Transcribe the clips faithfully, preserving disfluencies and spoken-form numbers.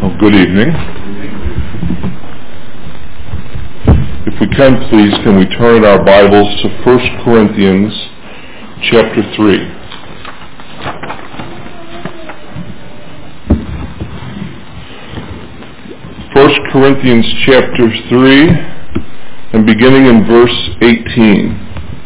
Well, good evening. If we can, please, can we turn our Bibles to First Corinthians chapter three. First Corinthians chapter three, and beginning in verse eighteen.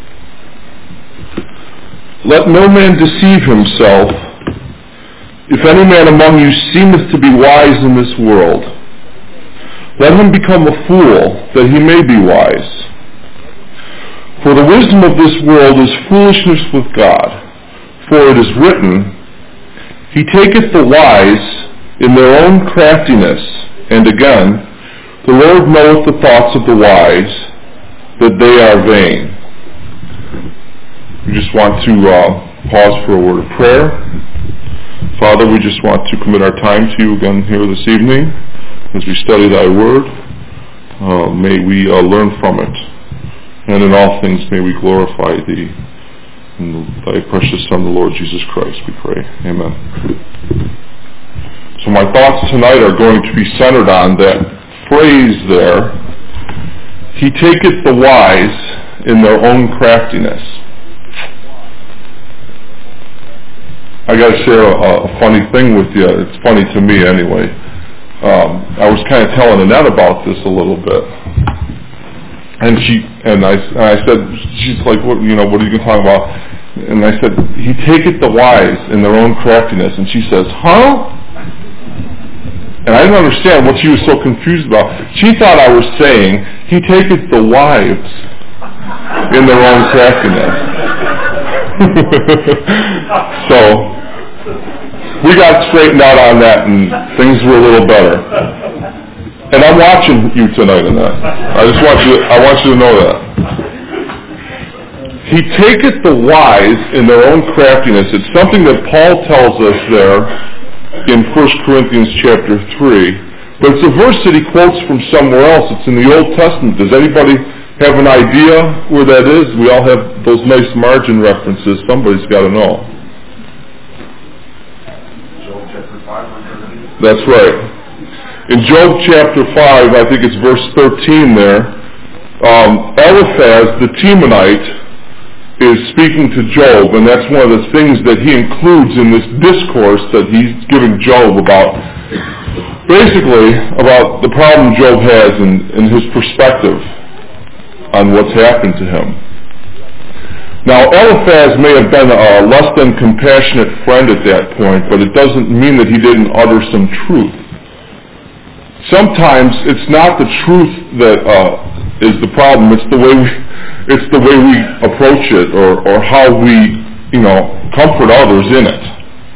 Let no man deceive himself. If any man among you seemeth to be wise in this world, let him become a fool, that he may be wise. For the wisdom of this world is foolishness with God. For it is written, He taketh the wise in their own craftiness. And again, the Lord knoweth the thoughts of the wise, that they are vain. We just want to uh, pause for a word of prayer. Father, we just want to commit our time to you again here this evening as we study thy word. Uh, may we uh, learn from it. And in all things may we glorify thee. In thy precious Son, the Lord Jesus Christ, we pray. Amen. So my thoughts tonight are going to be centered on that phrase there, He taketh the wise in their own craftiness. I got to share a, a funny thing with you. It's funny to me anyway. Um, I was kind of telling Annette about this a little bit, and she and I, and I said, she's like, what, you know, what are you going to talk about? And I said, He taketh the wise in their own craftiness, and she says, huh? And I didn't understand what she was so confused about. She thought I was saying, He taketh the wives in their own craftiness. So we got straightened out on that, and things were a little better. And I'm watching you tonight in that. I just want you. I want you to know that. He taketh the wise in their own craftiness. It's something that Paul tells us there in First Corinthians chapter three. But it's a verse that he quotes from somewhere else. It's in the Old Testament. Does anybody have an idea where that is? We all have those nice margin references. Somebody's got to know. Job chapter five. That's right. In Job chapter five, I think it's verse thirteen there, um, Eliphaz the Temanite is speaking to Job, and that's one of the things that he includes in this discourse that he's giving Job about, basically, about the problem Job has and, and his perspective on what's happened to him. Now, Eliphaz may have been a less than compassionate friend at that point, but it doesn't mean that he didn't utter some truth. Sometimes it's not the truth that uh, is the problem; it's the way we, it's the way we approach it, or, or how we, you know, comfort others in it.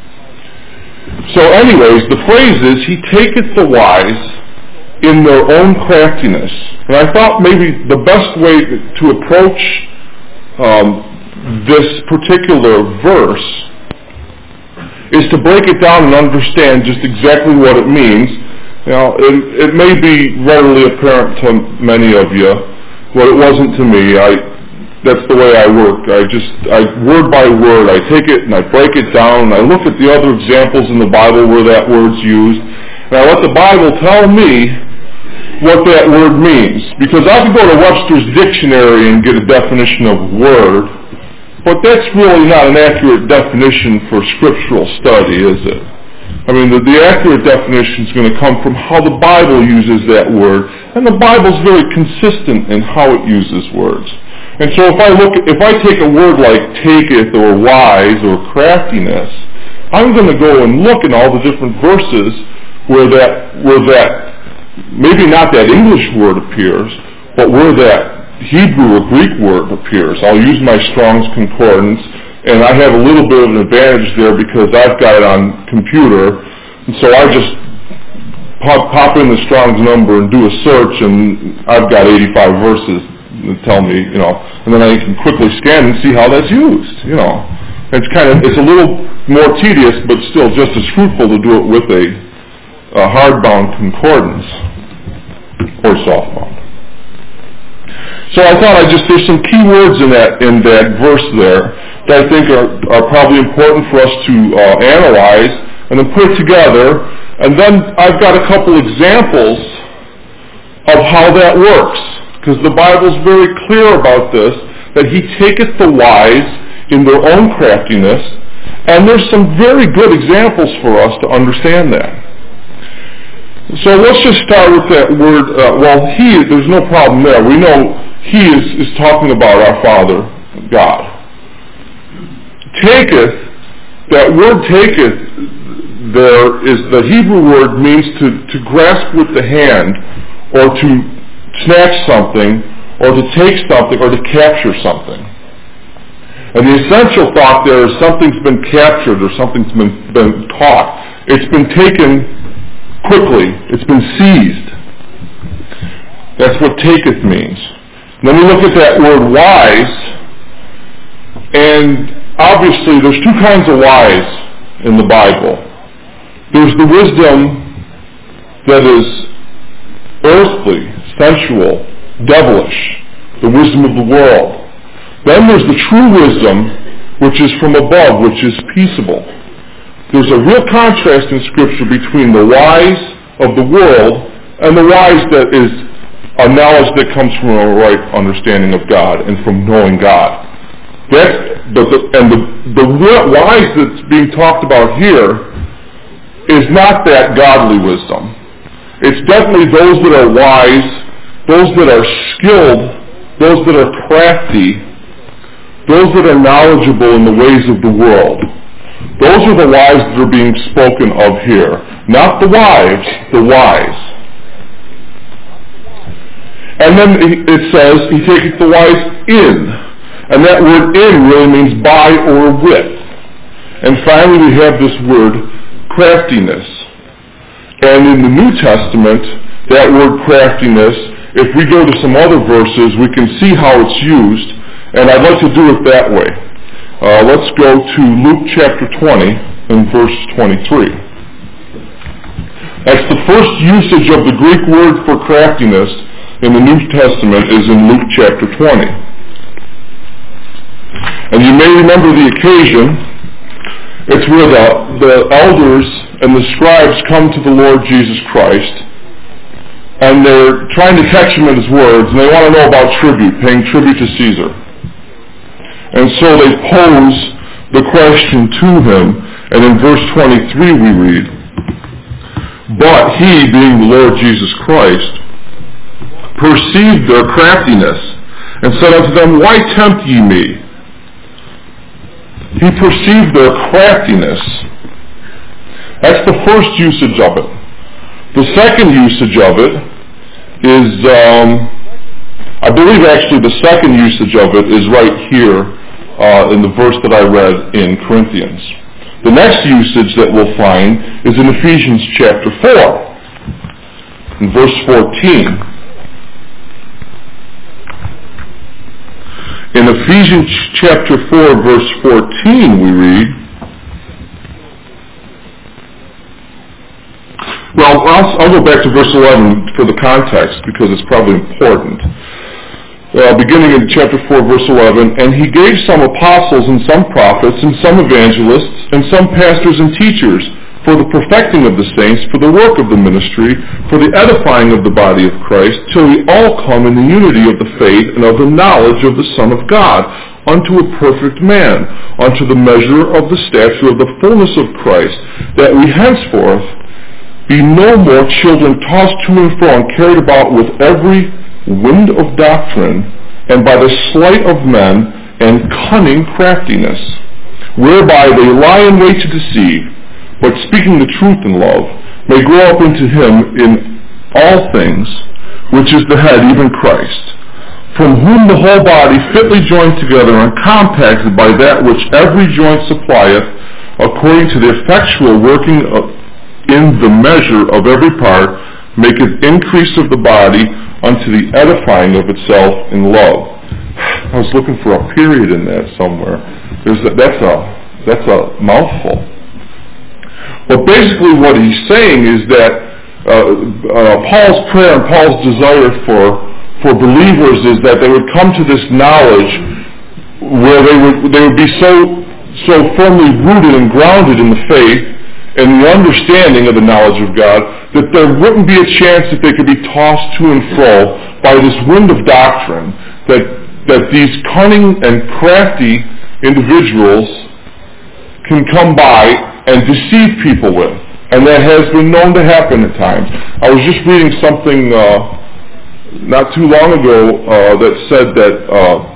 So, anyways, the phrase is, He taketh the wise in their own craftiness. And I thought maybe the best way to approach um, this particular verse is to break it down and understand just exactly what it means. Now, it, it may be readily apparent to many of you, but it wasn't to me. I, that's the way I work. I just, I word by word, I take it and I break it down, and I look at the other examples in the Bible where that word's used, and I let the Bible tell me what that word means. Because I could go to Webster's dictionary and get a definition of word, but that's really not an accurate definition for scriptural study, is it? I mean, the, the accurate definition is going to come from how the Bible uses that word, and the Bible's very consistent in how it uses words. And so if I look, if I take a word like taketh or wise or craftiness, I'm going to go and look in all the different verses where that, where that, maybe not that English word appears, but where that Hebrew or Greek word appears. I'll use my Strong's Concordance, and I have a little bit of an advantage there because I've got it on computer, and so I just pop, pop in the Strong's number and do a search, and I've got eighty-five verses that tell me, you know, and then I can quickly scan and see how that's used, you know. It's kind of, it's a little more tedious, but still just as fruitful to do it with a, a hardbound concordance or softbound. So I thought I'd just, there's some key words in that in that verse there that I think are, are probably important for us to uh, analyze and then put it together And then I've got a couple examples of how that works, because the Bible's very clear about this, that he taketh the wise in their own craftiness, and there's some very good examples for us to understand that. So let's just start with that word, uh, well, he, there's no problem there. We know he is, is talking about our Father, God. Taketh, that word taketh there is, the Hebrew word means to, to grasp with the hand, or to snatch something, or to take something, or to capture something. And the essential thought there is something's been captured, or something's been, been caught. It's been taken quickly. It's been seized. That's what taketh means. Then we look at that word wise, and obviously there's two kinds of wise in the Bible. There's the wisdom that is earthly, sensual, devilish, the wisdom of the world. Then there's the true wisdom, which is from above, which is peaceable. There's a real contrast in Scripture between the wise of the world and the wise that is a knowledge that comes from a right understanding of God and from knowing God. That's, but the, and the, the wise that's being talked about here is not that godly wisdom. It's definitely those that are wise, those that are skilled, those that are crafty, those that are knowledgeable in the ways of the world. Those are the wise that are being spoken of here. Not the wives, the wise. And then it says, he taketh the wise in. And that word in really means by or with. And finally we have this word craftiness. And in the New Testament, that word craftiness, if we go to some other verses, we can see how it's used. And I'd like to do it that way. Uh, let's go to Luke chapter twenty and verse twenty-three. That's the first usage of the Greek word for craftiness in the New Testament is in Luke chapter twenty. And you may remember the occasion. It's where the, the elders and the scribes come to the Lord Jesus Christ, and they're trying to catch him in his words, and they want to know about tribute, paying tribute to Caesar. And so they pose the question to him, and in verse twenty-three we read, but he, being the Lord Jesus Christ, perceived their craftiness, and said unto them, why tempt ye me? He perceived their craftiness. That's the first usage of it. The second usage of it is, um, I believe actually the second usage of it is right here uh, in the verse that I read in Corinthians. The next usage that we'll find is in Ephesians chapter four, in verse fourteen. In Ephesians chapter four, verse fourteen, we read, well, I'll, I'll go back to verse eleven for the context because it's probably important. Uh, beginning in chapter four, verse eleven, and he gave some apostles and some prophets and some evangelists and some pastors and teachers for the perfecting of the saints, for the work of the ministry, for the edifying of the body of Christ, till we all come in the unity of the faith and of the knowledge of the Son of God, unto a perfect man, unto the measure of the stature of the fullness of Christ, that we henceforth be no more children tossed to and fro and carried about with every wind of doctrine, and by the sleight of men and cunning craftiness, whereby they lie in wait to deceive, but speaking the truth in love, may grow up into him in all things, which is the head, even Christ, from whom the whole body fitly joined together and compacted by that which every joint supplieth, according to the effectual working of, in the measure of every part, maketh increase of the body unto the edifying of itself in love. I was looking for a period in that somewhere. There's a, that's a that's a mouthful. But basically what he's saying is that uh, uh, Paul's prayer and Paul's desire for for believers is that they would come to this knowledge where they would they would be so so firmly rooted and grounded in the faith and the understanding of the knowledge of God, that there wouldn't be a chance that they could be tossed to and fro by this wind of doctrine that, that these cunning and crafty individuals can come by and deceive people with. And that has been known to happen at times. I was just reading something uh, not too long ago uh, that said that uh,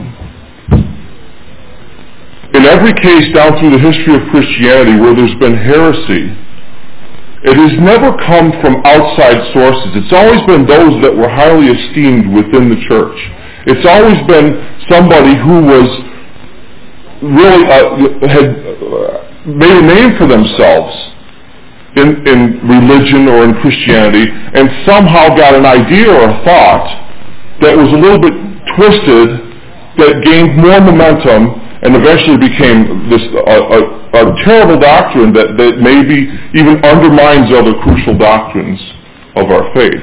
in every case down through the history of Christianity where there's been heresy, it has never come from outside sources. It's always been those that were highly esteemed within the church. It's always been somebody who was really uh, had uh, made a name for themselves in, in religion or in Christianity, and somehow got an idea or a thought that was a little bit twisted, that gained more momentum, and eventually became this a, a, a terrible doctrine that, that maybe even undermines other crucial doctrines of our faith.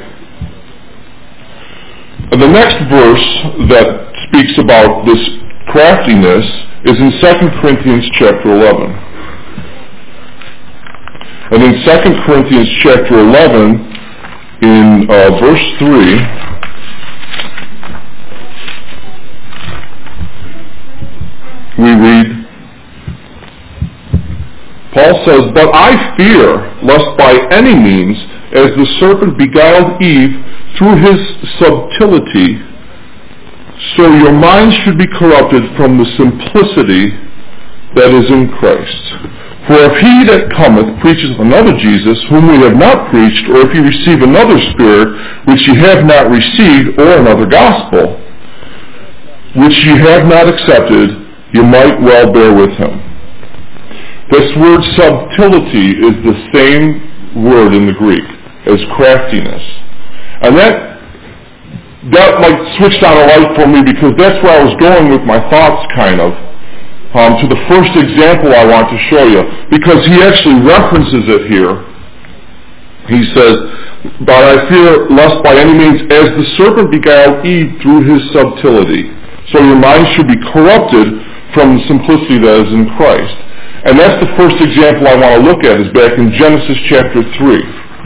And the next verse that speaks about this craftiness is in Second Corinthians chapter eleven. And in Second Corinthians chapter eleven, in uh, verse three, we read, Paul says, "But I fear, lest by any means, as the serpent beguiled Eve through his subtlety, so your minds should be corrupted from the simplicity that is in Christ. For if he that cometh preacheth another Jesus, whom we have not preached, or if ye receive another spirit, which ye have not received, or another gospel, which ye have not accepted, you might well bear with him." This word subtlety is the same word in the Greek as craftiness. And that that like switched on a light for me, because that's where I was going with my thoughts kind of, um, to the first example I want to show you, because he actually references it here. He says, "But I fear lest by any means, as the serpent beguiled Eve through his subtlety, so your minds should be corrupted from the simplicity that is in Christ." And that's the first example I want to look at, is back in Genesis chapter three.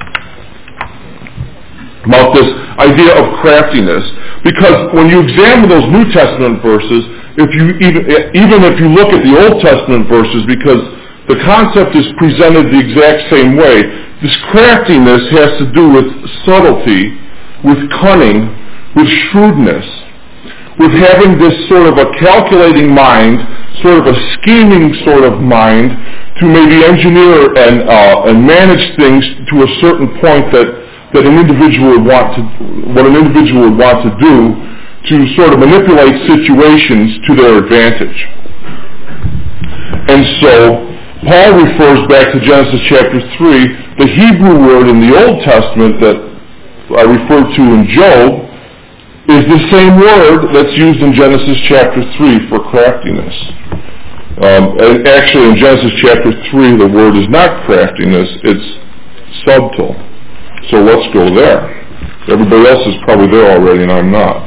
About this idea of craftiness. Because when you examine those New Testament verses, if you even, even if you look at the Old Testament verses, because the concept is presented the exact same way, this craftiness has to do with subtlety, with cunning, with shrewdness, with having this sort of a calculating mind, sort of a scheming sort of mind, to maybe engineer and uh, and manage things to a certain point that, that an individual would want to, what an individual would want to do, to sort of manipulate situations to their advantage. And so Paul refers back to Genesis chapter three. The Hebrew word in the Old Testament that I referred to in Job is the same word that's used in Genesis chapter three for craftiness. Um, and actually in Genesis chapter three the word is not craftiness, it's subtle. So let's go there. Everybody else is probably there already and I'm not.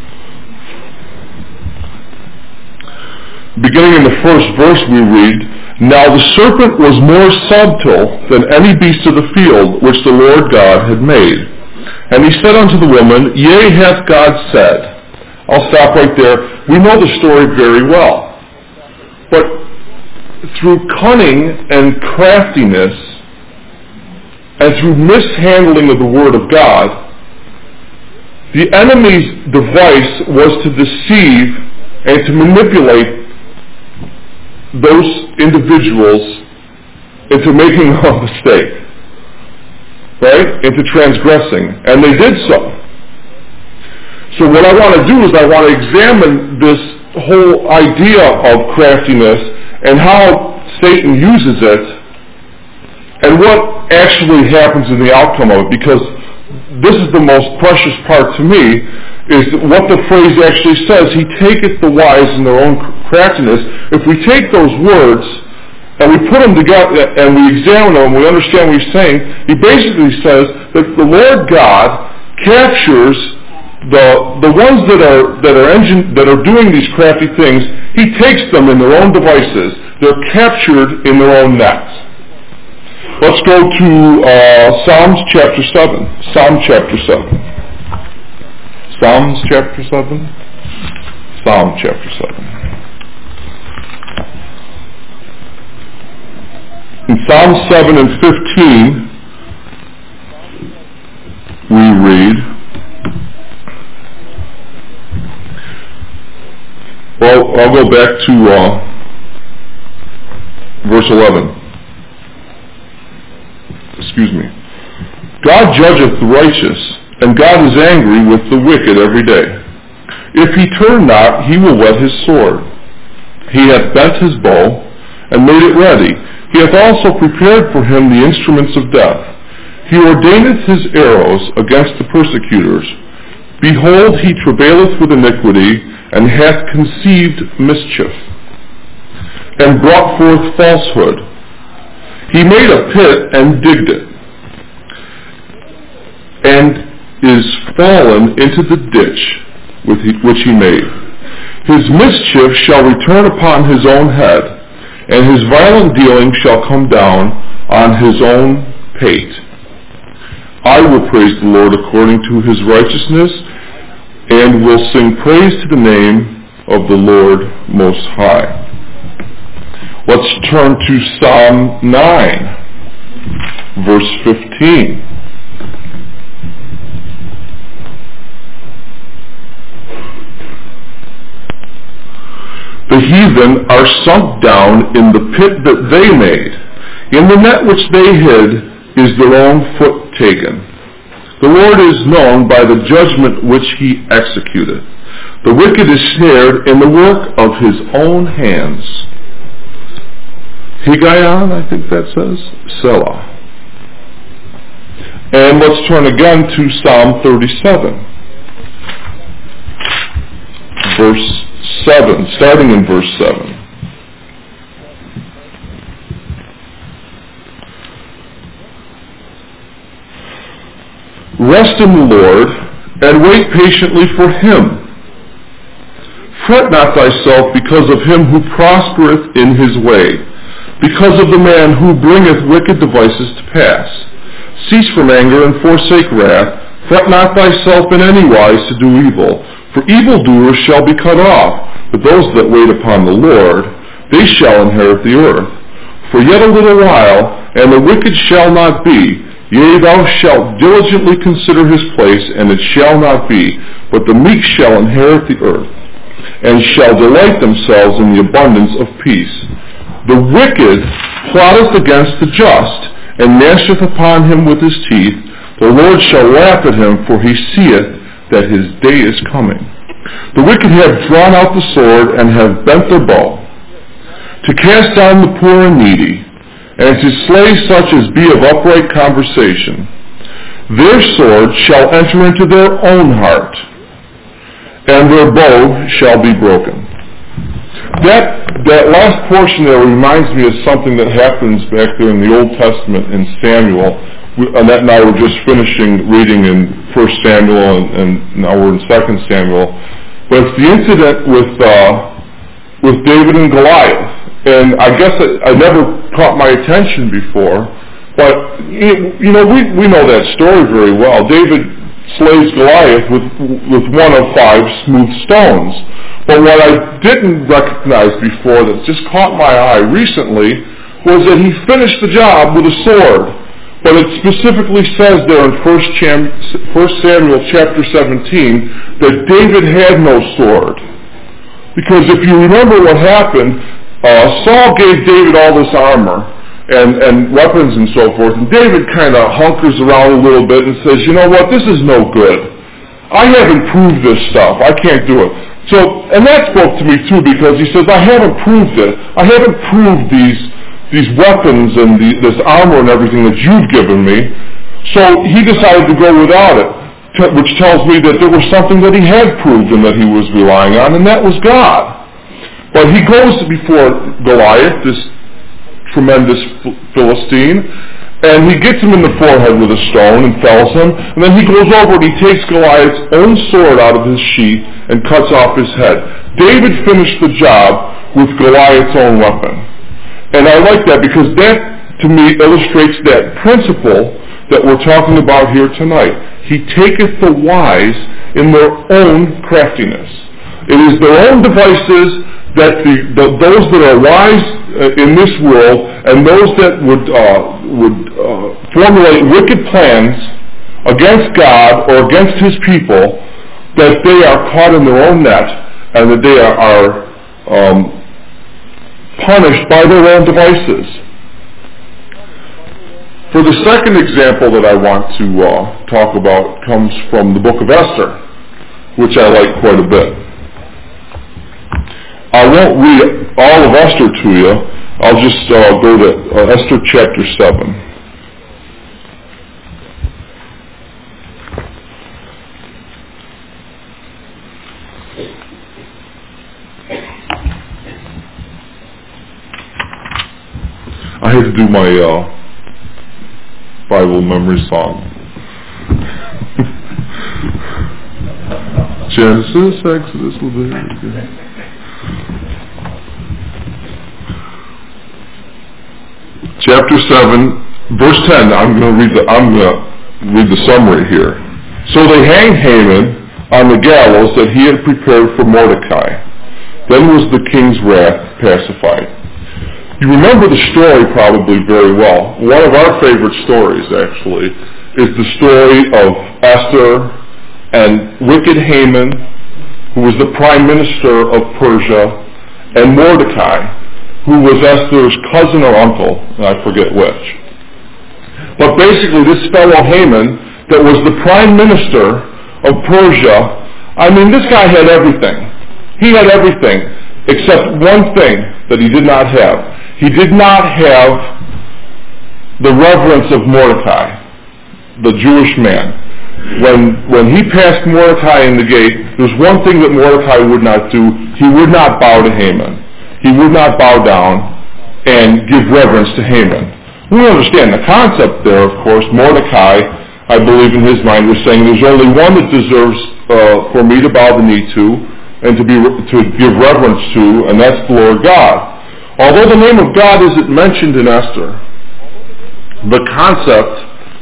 Beginning in the first verse we read, "Now the serpent was more subtle than any beast of the field which the Lord God had made. And he said unto the woman, Yea, hath God said." I'll stop right there. We know the story very well. But through cunning and craftiness, and through mishandling of the Word of God, the enemy's device was to deceive and to manipulate those individuals into making a mistake. Right? Into transgressing. And they did so. So what I want to do is I want to examine this whole idea of craftiness and how Satan uses it and what actually happens in the outcome of it, because this is the most precious part to me, is what the phrase actually says, "He taketh the wise in their own craftiness." If we take those words and we put them together and we examine them and we understand what he's saying, he basically says that the Lord God captures the the ones that are that are engine, that are doing these crafty things. He takes them in their own devices. They're captured in their own nets. Let's go to uh, Psalms chapter seven. Psalm chapter seven. Psalms chapter seven. Psalm chapter seven. In Psalm seven and fifteen, we read, well, I'll go back to uh, verse eleven. Excuse me. God judgeth the righteous, and God is angry with the wicked every day. If he turn not, he will whet his sword. He hath bent his bow, and made it ready. He hath also prepared for him the instruments of death. He ordaineth his arrows against the persecutors. Behold, he travaileth with iniquity, and hath conceived mischief, and brought forth falsehood. He made a pit and digged it, and is fallen into the ditch which he made. His mischief shall return upon his own head, and his violent dealing shall come down on his own pate. I will praise the Lord according to his righteousness, and will sing praise to the name of the Lord Most High. Let's turn to Psalm nine, verse fifteen. The heathen are sunk down in the pit that they made. In the net which they hid is their own foot taken. The Lord is known by the judgment which he executed. The wicked is snared in the work of his own hands. Higgaion, I think that says, Selah. And let's turn again to Psalm thirty-seven, verse seven, starting in verse seven. Rest in the Lord, and wait patiently for him. Fret not thyself because of him who prospereth in his way, because of the man who bringeth wicked devices to pass. Cease from anger and forsake wrath. Fret not thyself in any wise to do evil, for evildoers shall be cut off, but those that wait upon the Lord, they shall inherit the earth. For yet a little while, and the wicked shall not be. Yea, thou shalt diligently consider his place, and it shall not be, but the meek shall inherit the earth, and shall delight themselves in the abundance of peace. The wicked plotteth against the just, and gnasheth upon him with his teeth. The Lord shall laugh at him, for he seeth that his day is coming. The wicked have drawn out the sword, and have bent their bow, to cast down the poor and needy, and to slay such as be of upright conversation. Their sword shall enter into their own heart, and their bow shall be broken. That that last portion there reminds me of something that happens back there in the Old Testament in Samuel. We, Annette and I were just finishing reading in First Samuel, and, and now we're in Second Samuel. But it's the incident with uh, with David and Goliath. And I guess it, I never caught my attention before, but you know we we know that story very well. David slays Goliath with with one of five smooth stones. But what I didn't recognize before, that just caught my eye recently, was that he finished the job with a sword. But it specifically says there in First Samuel chapter seventeen that David had no sword, because if you remember what happened. Uh, Saul gave David all this armor and, and weapons and so forth, and David kind of hunkers around a little bit and says, you know what, this is no good. I haven't proved this stuff. I can't do it. So, and that spoke to me too, because he says, I haven't proved it. I haven't proved these these weapons and the, this armor and everything that you've given me. So he decided to go without it, t- which tells me that there was something that he had proved and that he was relying on, and that was God. But he goes before Goliath, this tremendous Philistine, and he gets him in the forehead with a stone and fells him, and then he goes over and he takes Goliath's own sword out of his sheath and cuts off his head. David finished the job with Goliath's own weapon. And I like that, because that to me, illustrates that principle that we're talking about here tonight. He taketh the wise in their own craftiness. It is their own devices that the, the those that are wise uh, in this world and those that would uh, would uh, formulate wicked plans against God or against His people, that they are caught in their own net and that they are, are um, punished by their own devices. For the second example that I want to uh, talk about comes from the book of Esther, which I like quite a bit. I won't read all of Esther to you. I'll just uh, go to uh, Esther chapter seven. I had to do my uh, Bible memory song. Genesis, Exodus, Leviticus. Chapter seven, verse ten. I'm going to read the. I'm going to read the summary here. So they hanged Haman on the gallows that he had prepared for Mordecai. Then was the king's wrath pacified. You remember the story probably very well. One of our favorite stories, actually, is the story of Esther and wicked Haman, who was the prime minister of Persia, and Mordecai, who was Esther's cousin or uncle, I forget which. But basically, this fellow Haman, that was the prime minister of Persia, I mean, this guy had everything. He had everything, except one thing that he did not have. He did not have the reverence of Mordecai, the Jewish man. When when he passed Mordecai in the gate, there's one thing that Mordecai would not do. He would not bow to Haman. He would not bow down and give reverence to Haman. We understand the concept there, of course. Mordecai, I believe in his mind, was saying there's only one that deserves uh, for me to bow the knee to and to be to give reverence to, and that's the Lord God. Although the name of God isn't mentioned in Esther, the concept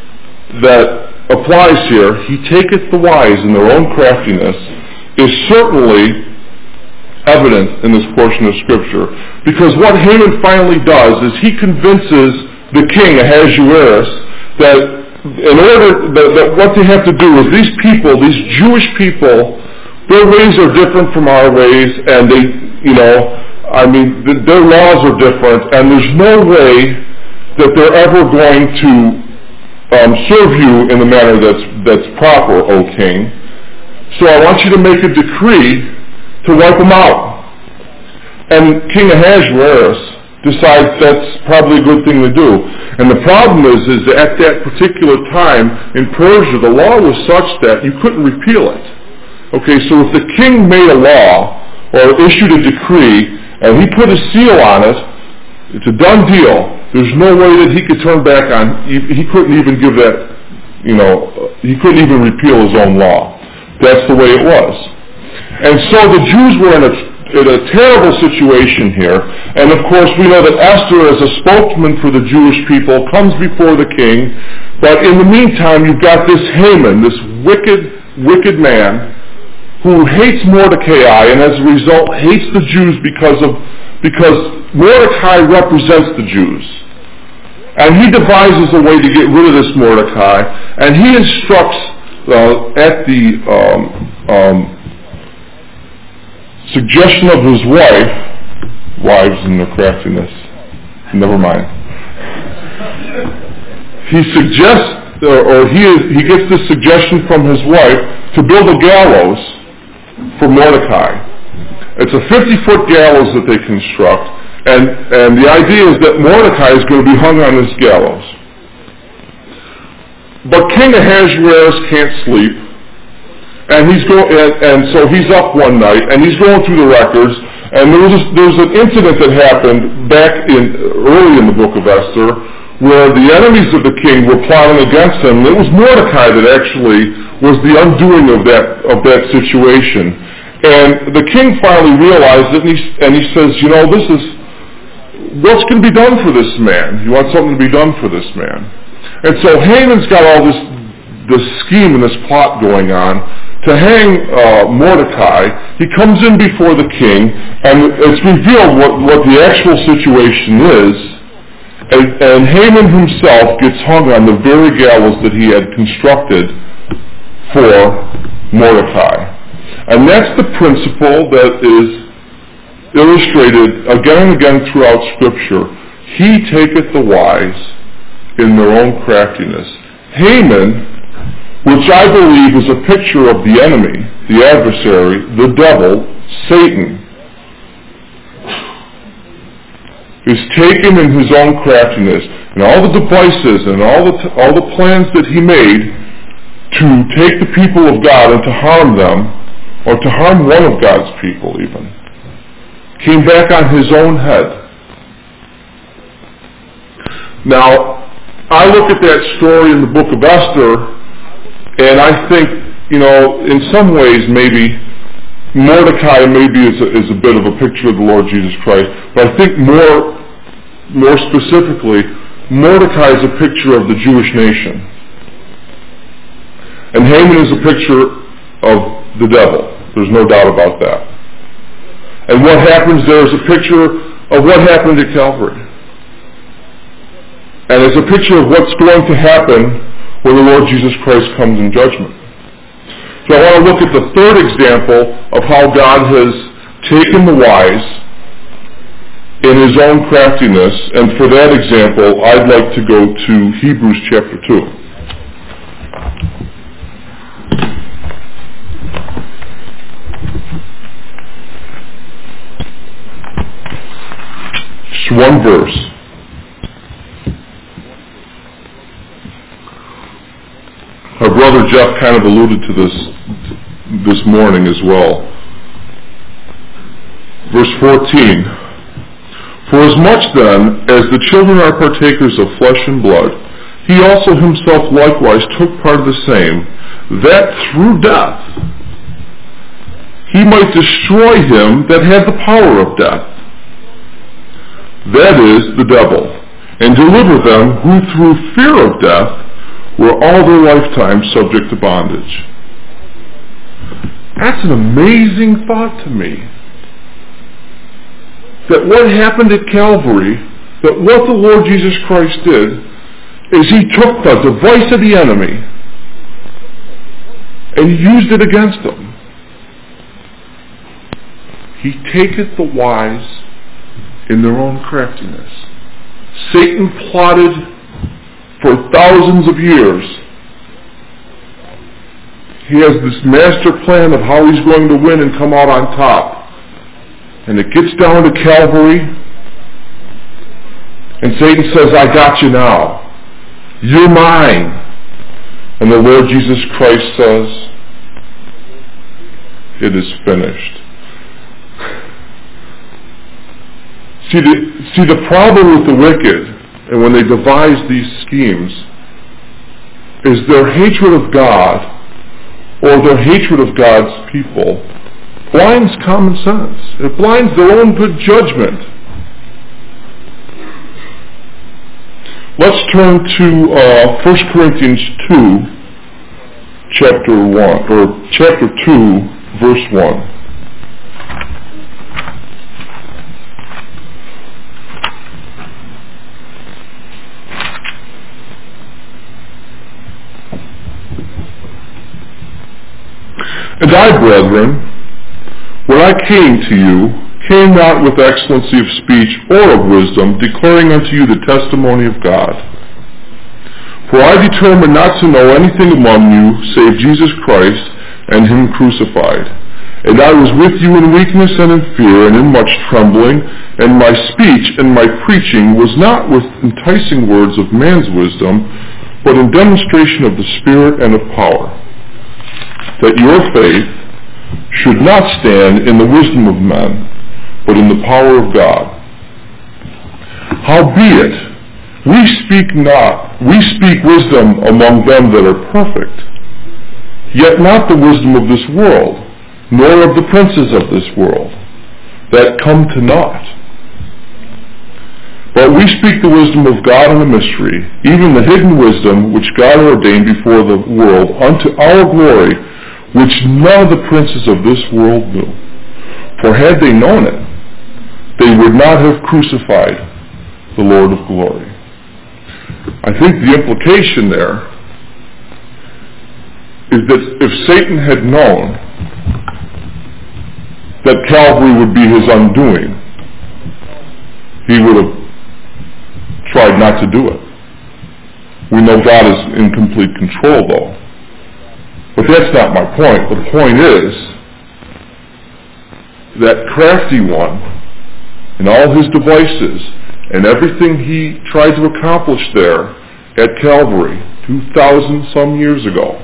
that applies here, he taketh the wise in their own craftiness, is certainly evident in this portion of Scripture. Because what Haman finally does is he convinces the king, Ahasuerus, that in order, that, that what they have to do is these people, these Jewish people, their ways are different from our ways, and they, you know, I mean, th- their laws are different, and there's no way that they're ever going to um, serve you in the manner that's that's proper, O king. So I want you to make a decree to wipe them out. And King Ahasuerus decides that's probably a good thing to do. And the problem is, is that at that particular time in Persia, the law was such that you couldn't repeal it. Okay, so if the king made a law or issued a decree, and he put a seal on it, it's a done deal. There's no way that he could turn back on, he, he couldn't even give that, you know, he couldn't even repeal his own law. That's the way it was. And so the Jews were in a, in a terrible situation here, and of course we know that Esther, as a spokesman for the Jewish people, comes before the king, but in the meantime you've got this Haman, this wicked, wicked man, who hates Mordecai and as a result hates the Jews because of because Mordecai represents the Jews. And he devises a way to get rid of this Mordecai, and he instructs uh, at the um, um, suggestion of his wife, wives and their craftiness, never mind. He suggests, or, or he is, he gets this suggestion from his wife to build a gallows for Mordecai. It's a fifty-foot gallows that they construct, and, and the idea is that Mordecai is going to be hung on this gallows. But King Ahasuerus can't sleep, and he's go, and, and so he's up one night, and he's going through the records, and there was, a, there was an incident that happened back in early in the book of Esther, where the enemies of the king were plotting against him. It was Mordecai that actually was the undoing of that of that situation. And the king finally realized it, and he, and he says, you know, this is, what's going to be done for this man? You want something to be done for this man. And so Haman's got all this, this scheme and this plot going on to hang uh, Mordecai. He comes in before the king, and it's revealed what, what the actual situation is, and, and Haman himself gets hung on the very gallows that he had constructed for Mordecai. And that's the principle that is illustrated again and again throughout Scripture. He taketh the wise in their own craftiness. Haman, which I believe is a picture of the enemy, the adversary, the devil, Satan, is taken in his own craftiness, and all the devices and all the t- all the plans that he made to take the people of God and to harm them, or to harm one of God's people even, came back on his own head. Now, I look at that story in the book of Esther, and I think, you know, in some ways maybe Mordecai maybe is a, is a bit of a picture of the Lord Jesus Christ, but I think more, more specifically, Mordecai is a picture of the Jewish nation. And Haman is a picture of the devil. There's no doubt about that. And what happens there is a picture of what happened at Calvary. And it's a picture of what's going to happen when the Lord Jesus Christ comes in judgment. So I want to look at the third example of how God has taken the wise in his own craftiness, and for that example, I'd like to go to Hebrews chapter two. Just one verse. Our brother Jeff kind of alluded to this this morning as well. Verse fourteen. For as much then as the children are partakers of flesh and blood, he also himself likewise took part of the same, that through death he might destroy him that had the power of death, that is, the devil, and deliver them who through fear of death were all their lifetime subject to bondage. That's an amazing thought to me. That what happened at Calvary, that what the Lord Jesus Christ did, is he took the device of the enemy and he used it against them. He taketh the wise in their own craftiness. Satan plotted for thousands of years. He has this master plan of how he's going to win and come out on top. And it gets down to Calvary, and Satan says, I got you now. You're mine. And the Lord Jesus Christ says, it is finished. See the, see, the problem with the wicked, and when they devise these schemes, is their hatred of God, or their hatred of God's people, blinds common sense. It blinds their own good judgment. Let's turn to uh, First Corinthians two, chapter one, or chapter two, verse one. And I, brethren, when I came to you, came not with excellency of speech or of wisdom, declaring unto you the testimony of God. For I determined not to know anything among you, save Jesus Christ and him crucified. And I was with you in weakness and in fear and in much trembling, and my speech and my preaching was not with enticing words of man's wisdom, but in demonstration of the Spirit and of power, that your faith should not stand in the wisdom of men, but in the power of God. Howbeit, we speak not, we speak wisdom among them that are perfect, yet not the wisdom of this world, nor of the princes of this world, that come to naught. But we speak the wisdom of God in a mystery, even the hidden wisdom which God ordained before the world, unto our glory, which none of the princes of this world knew. For had they known it, they would not have crucified the Lord of glory. I think the implication there is that if Satan had known that Calvary would be his undoing, he would have tried not to do it. We know God is in complete control, though. But that's not my point. The point is that crafty one and all his devices and everything he tried to accomplish there at Calvary two thousand some years ago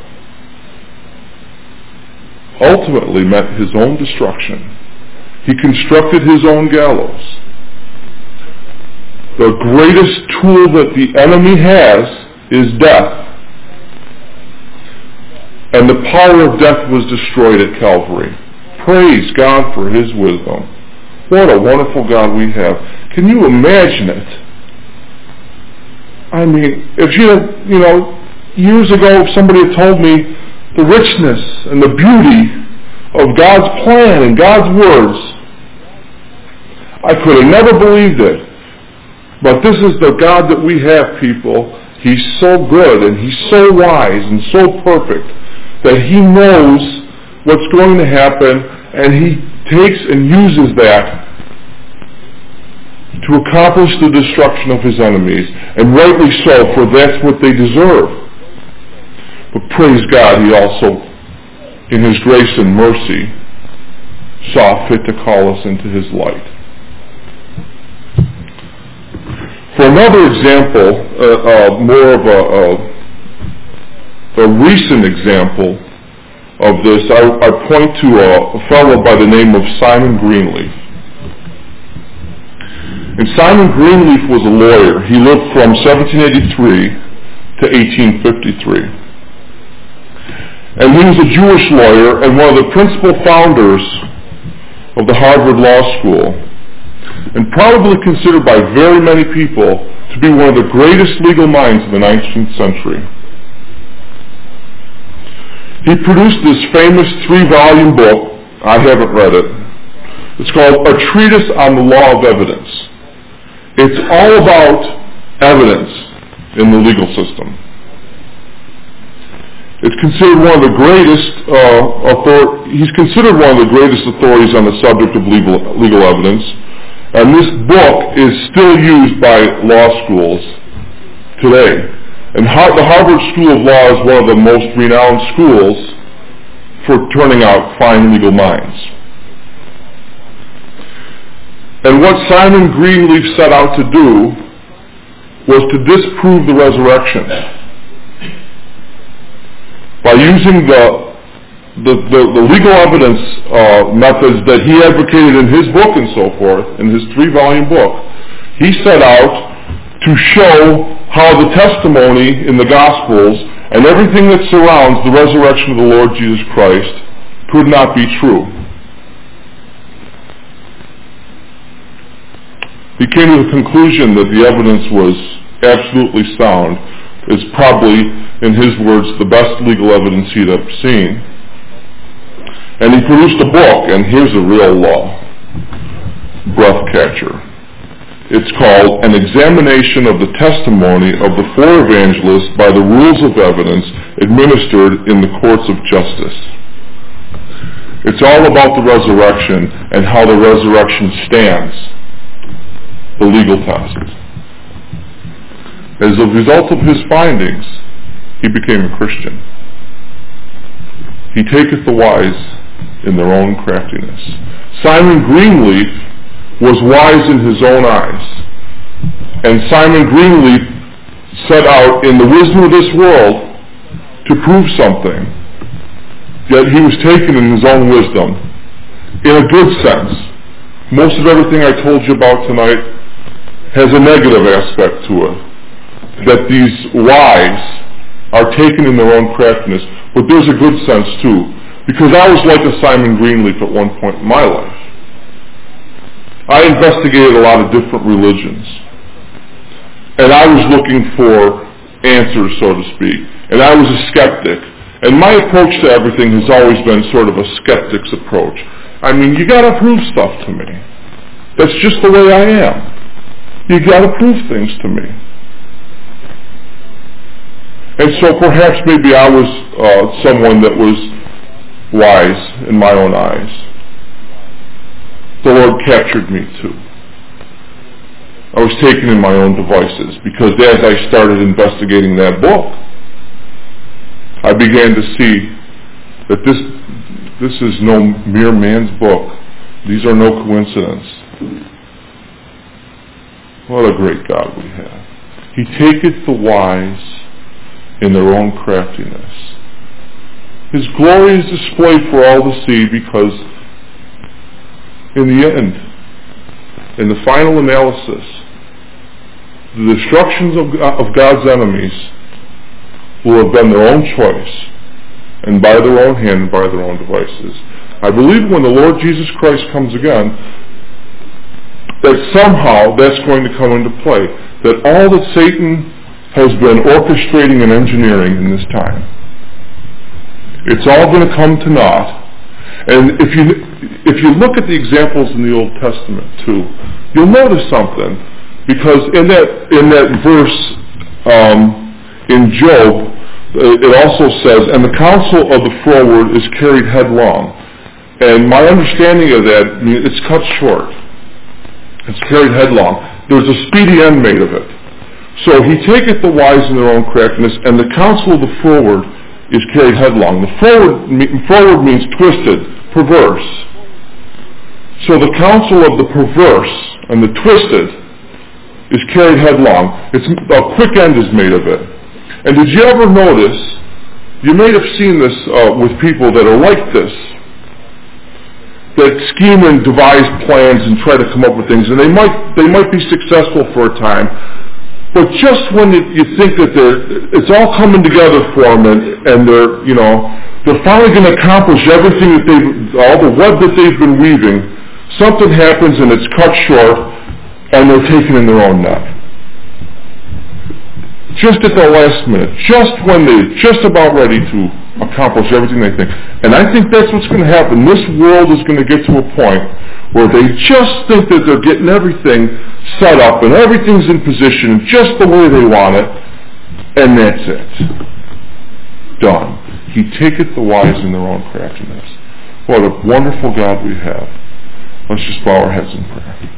ultimately meant his own destruction. He constructed his own gallows. The greatest tool that the enemy has is death. And the power of death was destroyed at Calvary. Praise God for his wisdom. What a wonderful God we have. Can you imagine it? I mean, if you had, you know, years ago if somebody had told me the richness and the beauty of God's plan and God's words, I could have never believed it. But this is the God that we have, people. He's so good and he's so wise and so perfect that he knows what's going to happen, and he takes and uses that to accomplish the destruction of his enemies, and rightly so, for that's what they deserve. But praise God, he also, in his grace and mercy, saw fit to call us into his light. For another example, uh, uh, more of a, a, a recent example of this, I, I point to a, a fellow by the name of Simon Greenleaf. And Simon Greenleaf was a lawyer. He lived from seventeen eighty-three to eighteen fifty-three. And he was a Jewish lawyer and one of the principal founders of the Harvard Law School, and probably considered by very many people to be one of the greatest legal minds of the nineteenth century. He produced this famous three-volume book. I haven't read it. It's called A Treatise on the Law of Evidence. It's all about evidence in the legal system. It's considered one of the greatest, uh, author- he's considered one of the greatest authorities on the subject of legal, legal evidence. And this book is still used by law schools today. And Har- the Harvard School of Law is one of the most renowned schools for turning out fine legal minds. And what Simon Greenleaf set out to do was to disprove the resurrection by using the The, the, the legal evidence uh, methods that he advocated in his book and so forth, in his three-volume book. He set out to show how the testimony in the Gospels and everything that surrounds the resurrection of the Lord Jesus Christ could not be true. He came to the conclusion that the evidence was absolutely sound. It's probably, in his words, the best legal evidence he'd ever seen. And he produced a book, and here's a real law breath catcher. It's called An Examination of the Testimony of the Four Evangelists by the Rules of Evidence Administered in the Courts of Justice. It's all about the resurrection and how the resurrection stands, the legal test. As a result of his findings, he became a Christian. He taketh the wise in their own craftiness. Simon Greenleaf was wise in his own eyes. And Simon Greenleaf set out in the wisdom of this world to prove something. Yet he was taken in his own wisdom. In a good sense. Most of everything I told you about tonight has a negative aspect to it. That these wise are taken in their own craftiness. But there's a good sense too. Because I was like a Simon Greenleaf at one point in my life. I investigated a lot of different religions. and I was looking for answers, so to speak, and I was a skeptic. And my approach to everything has always been sort of a skeptic's approach. I mean, you got to prove stuff to me. That's just the way I am. You got to prove things to me. And so perhaps maybe I was uh, someone that was wise in my own eyes. The Lord captured me too. I was taken in my own devices because as I started investigating that book, I began to see that this this is no mere man's book. These are no coincidence. What a great God we have. He taketh the wise in their own craftiness. His glory is displayed for all to see because in the end, in the final analysis, the destructions of, of God's enemies will have been their own choice and by their own hand and by their own devices. I believe when the Lord Jesus Christ comes again, that somehow that's going to come into play. That all that Satan has been orchestrating and engineering in this time, it's all going to come to naught. And if you if you look at the examples in the Old Testament too, you'll notice something. Because in that in that verse um, in Job, it also says, "And the counsel of the froward is carried headlong." And my understanding of that, I mean, it's cut short. It's carried headlong. There's a speedy end made of it. So he taketh the wise in their own craftiness, and the counsel of the froward is carried headlong. The froward, froward means twisted, perverse. So the counsel of the perverse and the twisted is carried headlong. It's a quick end is made of it. And did you ever notice, you may have seen this uh, with people that are like this, that scheme and devise plans and try to come up with things, and they might they might be successful for a time, but just when you, you think that they're, it's all coming together for them, and, and they're you know they're finally going to accomplish everything that they've all the web that they've been weaving, something happens and it's cut short, and they're taken in their own net. Just at the last minute, just when they're just about ready to accomplish everything they think. And I think that's what's going to happen. This world is going to get to a point where they just think that they're getting everything set up and everything's in position just the way they want it, and that's it. Done. He taketh the wise in their own craftiness. What a wonderful God we have. Let's just bow our heads in prayer.